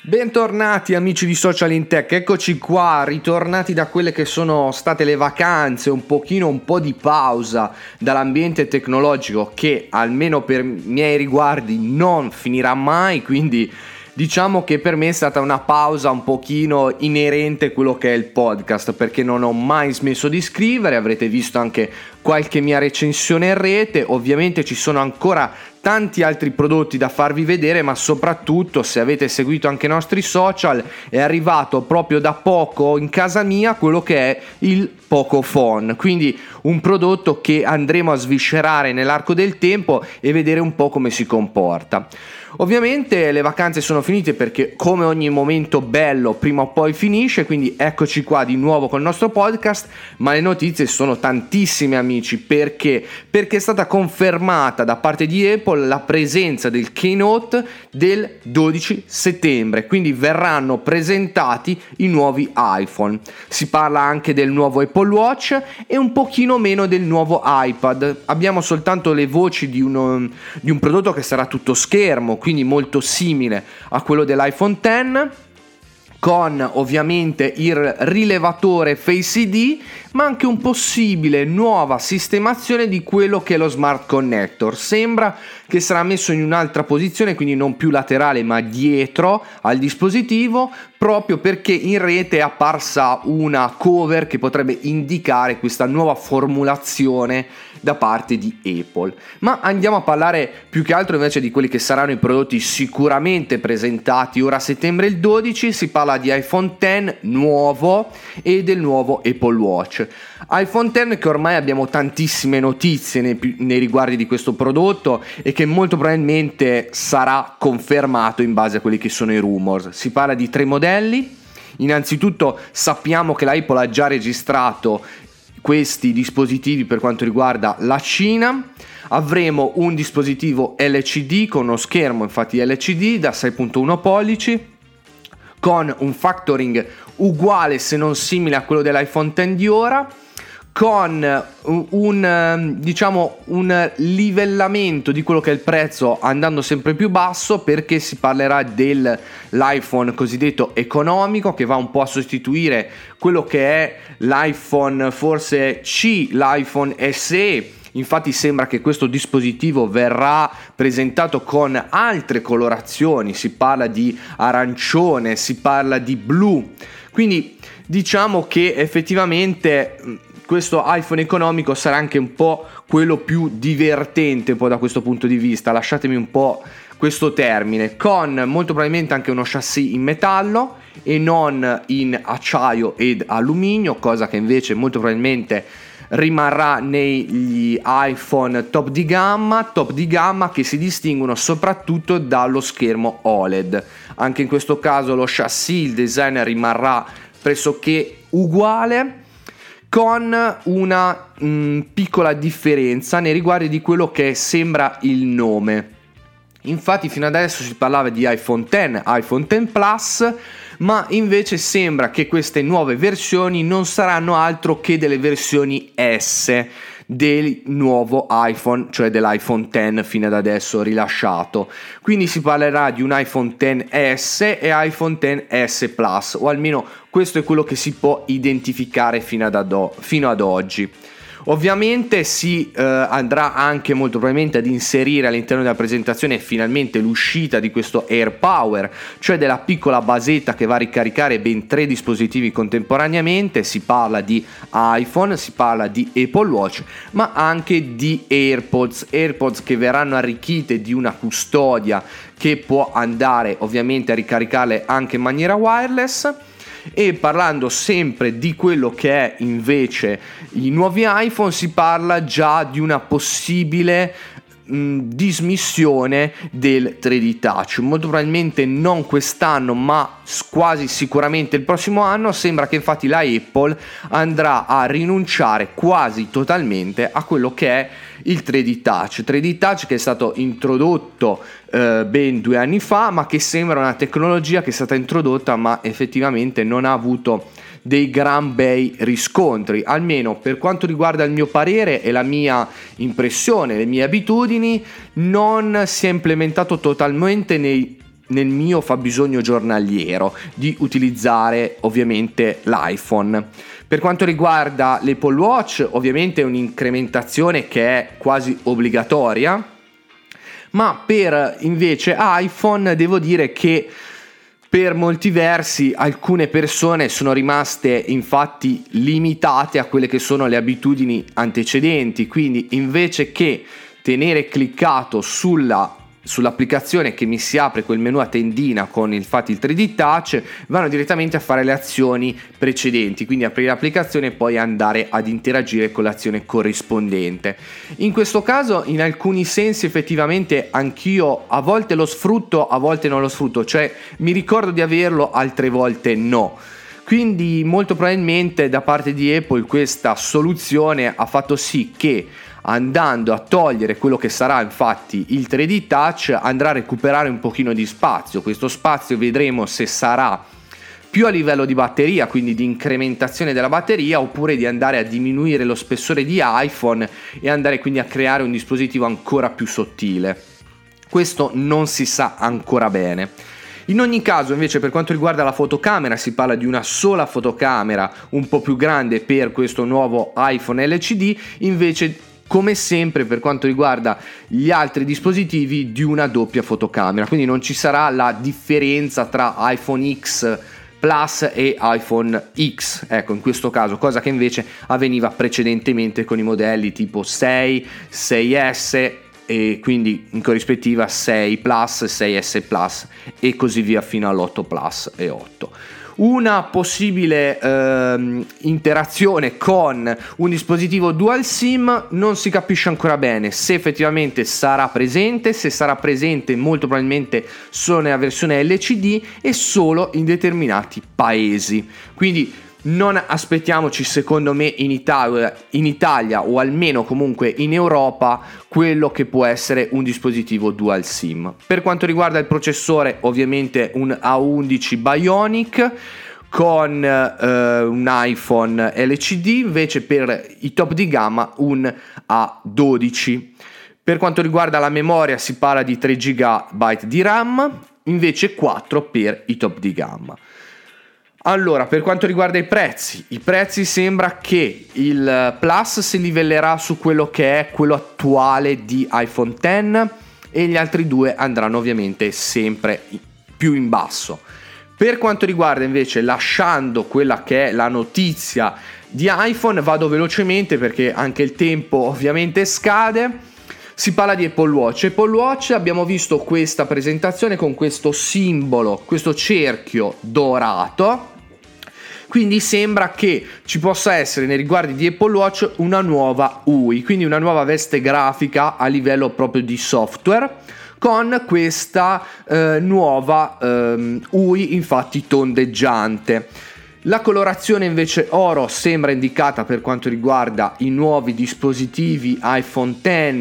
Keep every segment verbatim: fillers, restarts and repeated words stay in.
Bentornati amici di Social in Tech, eccoci qua, ritornati da quelle che sono state le vacanze, un pochino, un po' di pausa dall'ambiente tecnologico che almeno per miei riguardi non finirà mai, quindi diciamo che per me è stata una pausa un pochino inerente a quello che è il podcast, perché non ho mai smesso di scrivere, avrete visto anche qualche mia recensione in rete, ovviamente ci sono ancora tanti altri prodotti da farvi vedere, ma soprattutto se avete seguito anche i nostri social è arrivato proprio da poco in casa mia quello che è il Pocophone, quindi un prodotto che andremo a sviscerare nell'arco del tempo e vedere un po' come si comporta. Ovviamente le vacanze sono finite perché come ogni momento bello prima o poi finisce, quindi eccoci qua di nuovo con il nostro podcast, ma le notizie sono tantissime amici, perché? Perché è stata confermata da parte di Apple la presenza del keynote del dodici settembre, quindi verranno presentati i nuovi iPhone. Si parla anche del nuovo Apple Watch e un pochino meno del nuovo iPad. Abbiamo soltanto le voci di, uno, di un prodotto che sarà tutto schermo, quindi molto simile a quello dell'iPhone X, con ovviamente il rilevatore Face I D, ma anche un possibile nuova sistemazione di quello che è lo Smart Connector. Sembra che sarà messo in un'altra posizione, quindi non più laterale ma dietro al dispositivo, proprio perché in rete è apparsa una cover che potrebbe indicare questa nuova formulazione da parte di Apple. Ma andiamo a parlare più che altro invece di quelli che saranno i prodotti sicuramente presentati ora a settembre il dodici. Si parla di iPhone X nuovo e del nuovo Apple Watch. iPhone X che ormai abbiamo tantissime notizie nei, nei riguardi di questo prodotto e che molto probabilmente sarà confermato in base a quelli che sono i rumors. Si parla di tre modelli. Innanzitutto sappiamo che la Apple ha già registrato questi dispositivi per quanto riguarda la Cina. Avremo un dispositivo L C D con uno schermo infatti L C D da sei virgola uno pollici, con un factoring uguale se non simile a quello dell'iPhone X di ora, con un, diciamo, un livellamento di quello che è il prezzo andando sempre più basso, perché si parlerà dell'iPhone cosiddetto economico che va un po' a sostituire quello che è l'iPhone forse C, l'iPhone S E. Infatti sembra che questo dispositivo verrà presentato con altre colorazioni, si parla di arancione, si parla di blu, quindi diciamo che effettivamente questo iPhone economico sarà anche un po' quello più divertente un po' da questo punto di vista, lasciatemi un po' questo termine, con molto probabilmente anche uno chassis in metallo e non in acciaio ed alluminio, cosa che invece molto probabilmente rimarrà negli iPhone top di gamma, top di gamma che si distinguono soprattutto dallo schermo O L E D. Anche in questo caso lo chassis, il design rimarrà pressoché uguale, con una mh, piccola differenza nei riguardi di quello che sembra il nome. Infatti fino adesso si parlava di iPhone X, iPhone X Plus, ma invece sembra che queste nuove versioni non saranno altro che delle versioni S del nuovo iPhone, cioè dell'iPhone X fino ad adesso rilasciato. Quindi si parlerà di un iPhone X S e iPhone X S Plus, o almeno questo è quello che si può identificare fino ad, ad, fino ad oggi. Ovviamente si eh, andrà anche molto probabilmente ad inserire all'interno della presentazione finalmente l'uscita di questo AirPower, cioè della piccola basetta che va a ricaricare ben tre dispositivi contemporaneamente. Si parla di iPhone, si parla di Apple Watch, ma anche di AirPods, AirPods che verranno arricchite di una custodia che può andare ovviamente a ricaricarle anche in maniera wireless. E parlando sempre di quello che è invece i nuovi iPhone, si parla già di una possibile mh, dismissione del tre D Touch, molto probabilmente non quest'anno ma quasi sicuramente il prossimo anno. Sembra che infatti la Apple andrà a rinunciare quasi totalmente a quello che è il tre D Touch, tre D Touch che è stato introdotto eh, ben due anni fa, ma che sembra una tecnologia che è stata introdotta ma effettivamente non ha avuto dei gran bei riscontri, almeno per quanto riguarda il mio parere e la mia impressione, le mie abitudini. Non si è implementato totalmente nei nel mio fabbisogno giornaliero di utilizzare ovviamente l'iPhone. Per quanto riguarda l'Apple Watch, ovviamente è un'incrementazione che è quasi obbligatoria, ma per invece iPhone devo dire che per molti versi alcune persone sono rimaste infatti limitate a quelle che sono le abitudini antecedenti, quindi invece che tenere cliccato sulla sull'applicazione che mi si apre quel menu a tendina con infatti il tre D Touch, vanno direttamente a fare le azioni precedenti, quindi aprire l'applicazione e poi andare ad interagire con l'azione corrispondente. In questo caso in alcuni sensi effettivamente anch'io a volte lo sfrutto, a volte non lo sfrutto, cioè mi ricordo di averlo, altre volte no. Quindi molto probabilmente da parte di Apple questa soluzione ha fatto sì che, andando a togliere quello che sarà infatti il tre D Touch, andrà a recuperare un pochino di spazio. Questo spazio vedremo se sarà più a livello di batteria, quindi di incrementazione della batteria, oppure di andare a diminuire lo spessore di iPhone e andare quindi a creare un dispositivo ancora più sottile. Questo non si sa ancora bene. In ogni caso invece per quanto riguarda la fotocamera si parla di una sola fotocamera un po' più grande per questo nuovo iPhone L C D, invece come sempre per quanto riguarda gli altri dispositivi di una doppia fotocamera, quindi non ci sarà la differenza tra iPhone X Plus e iPhone X, ecco in questo caso, cosa che invece avveniva precedentemente con i modelli tipo sei, sei S e quindi in corrispettiva sei Plus, sei S Plus e così via fino all'otto Plus e otto. Una possibile ehm, interazione con un dispositivo dual SIM non si capisce ancora bene se effettivamente sarà presente, se sarà presente molto probabilmente solo nella versione L C D e solo in determinati paesi, quindi non aspettiamoci secondo me in Italia, in Italia o almeno comunque in Europa quello che può essere un dispositivo dual SIM. Per quanto riguarda il processore, ovviamente un A undici Bionic con eh, un iPhone L C D, invece per i top di gamma un A dodici. Per quanto riguarda la memoria si parla di tre giga di RAM, invece quattro per i top di gamma. Allora, per quanto riguarda i prezzi, i prezzi sembra che il Plus si livellerà su quello che è quello attuale di iPhone X e gli altri due andranno ovviamente sempre più in basso. Per quanto riguarda invece, lasciando quella che è la notizia di iPhone, vado velocemente perché anche il tempo ovviamente scade. Si parla di Apple Watch. Apple Watch, abbiamo visto questa presentazione con questo simbolo, questo cerchio dorato. Quindi sembra che ci possa essere nei riguardi di Apple Watch una nuova U I, quindi una nuova veste grafica a livello proprio di software, con questa eh, nuova eh, U I infatti tondeggiante. La colorazione invece oro sembra indicata per quanto riguarda i nuovi dispositivi iPhone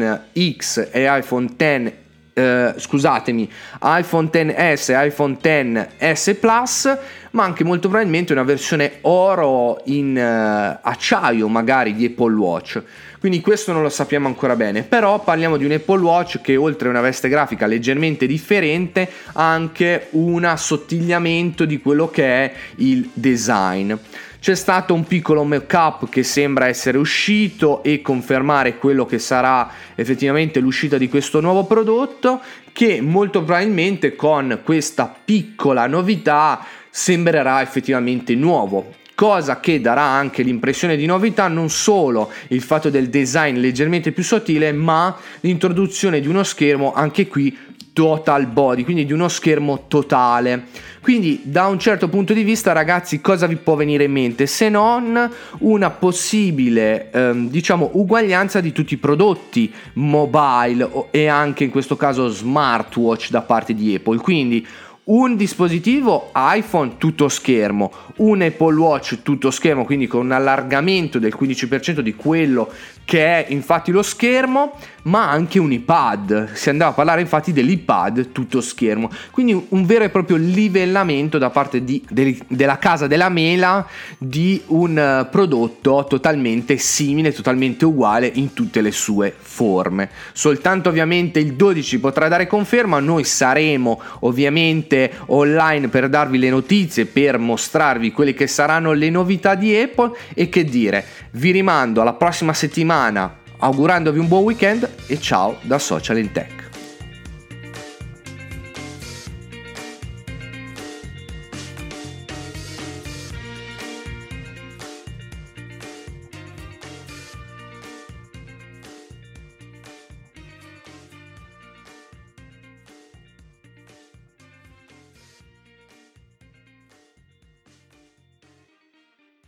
X X e iPhone X Uh, scusatemi, iPhone X S e iPhone X S Plus, ma anche molto probabilmente una versione oro in uh, acciaio magari di Apple Watch. Quindi questo non lo sappiamo ancora bene, però parliamo di un Apple Watch che oltre a una veste grafica leggermente differente ha anche un assottigliamento di quello che è il design. C'è stato un piccolo mock-up che sembra essere uscito e confermare quello che sarà effettivamente l'uscita di questo nuovo prodotto, che molto probabilmente con questa piccola novità sembrerà effettivamente nuovo. Cosa che darà anche l'impressione di novità, non solo il fatto del design leggermente più sottile, ma l'introduzione di uno schermo anche qui total body, quindi di uno schermo totale. Quindi da un certo punto di vista, ragazzi, cosa vi può venire in mente se non una possibile ehm, diciamo uguaglianza di tutti i prodotti mobile e anche in questo caso smartwatch da parte di Apple. Quindi un dispositivo iPhone tutto schermo, un Apple Watch tutto schermo, quindi con un allargamento del quindici per cento di quello che è infatti lo schermo, ma anche un iPad. Si andava a parlare infatti dell'iPad tutto schermo, quindi un vero e proprio livellamento da parte di, de, della casa della mela di un prodotto totalmente simile, totalmente uguale in tutte le sue forme. Soltanto ovviamente il dodici potrà dare conferma, noi saremo ovviamente online per darvi le notizie, per mostrarvi quelle che saranno le novità di Apple. E che dire, vi rimando alla prossima settimana augurandovi un buon weekend e ciao da Social in Tech.